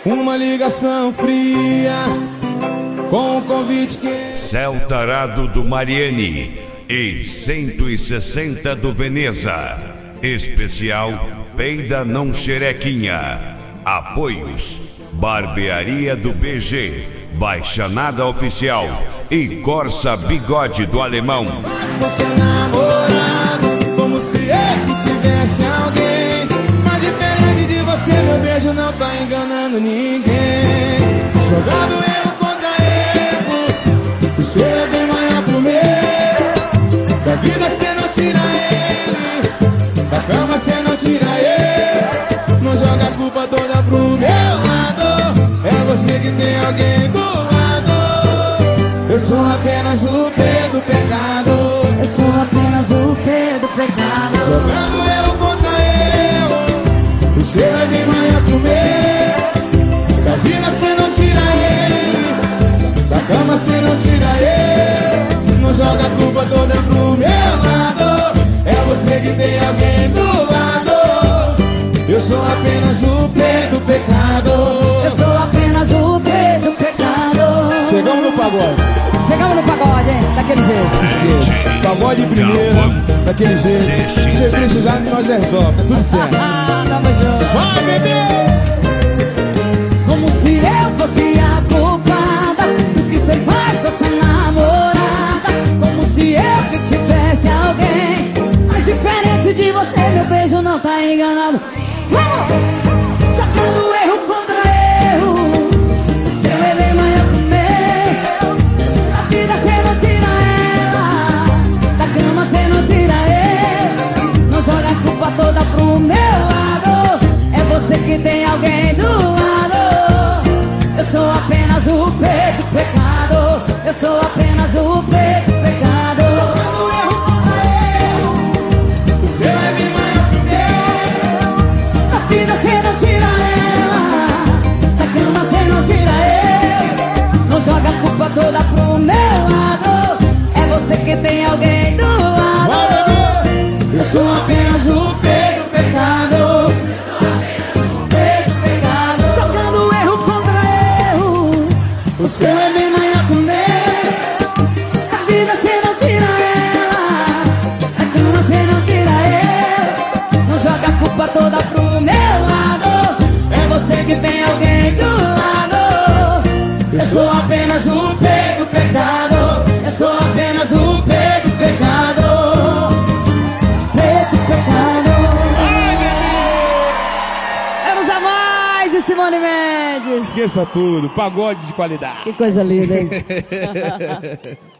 Uma ligação fria com o convite que... Céu Tarado do Mariani e 160 do Veneza. Especial Peida Não Xerequinha. Apoios Barbearia do BG, Baixanada Oficial e Corsa Bigode do Alemão. Faz você namorado, como se ele tivesse alguém. Mas diferente de você, meu beijo não tá enganando ninguém. Jogando erro contra erro, o seu é bem maior pro meu. Da vida cê não tira ele, da cama cê não tira ele. Não joga a culpa toda pro meu lado, é você que tem alguém do lado. Eu sou apenas o P do pecado. Eu sou apenas o P do pecado. Jogando erro contra erro, o seu é bem maior que o meu. Da vida cê não tira ele, da cama cê não tira ele. Não joga a culpa toda pro meu lado, é você que tem alguém do lado. Eu sou apenas o P do pecado. Eu sou apenas o P do pecado. Chegamos no pagode. Chegamos no pagode, hein? Daquele jeito. Pagode primeiro, daquele jeito. Se precisar, nós resolve, tá tudo certo. Tamo junto. Vai, bebê! Como se eu fosse a culpada do que cê faz com essa namorada. Como se eu que tivesse alguém. Mas diferente de você, meu beijo não tá enganado. Vamos! Sacando erro contra erro, o seu é bem maior que o meu. Da vida cê não tira ela, da cama cê não tira ele. Não joga a culpa toda pro meu lado, é você que tem alguém do lado. Eu sou apenas o P do pecado. Eu sou apenas o P do pecado. Sacando erro contra erro, o seu é bem maior que o meu. Da vida cê não tira ela, da cama cê não tira ele. Não joga a culpa toda pro meu lado, é você que tem alguém do lado. Vai, bebê! Eu sou apenas o P do pecado. P do pecado. Jogando erro contra erro, O seu é bem maior que o meu. da vida cê não tira ela, da cama cê não tira ele. Não joga a culpa toda pro meu lado, É você que tem alguém do lado. Eu sou apenas o P do pecado. Eu sou apenas o P do pecado. P do pecado. Ai, bebê! Vamos a mais, e Simone Mendes. Esqueça tudo, pagode de qualidade. Que coisa linda, hein?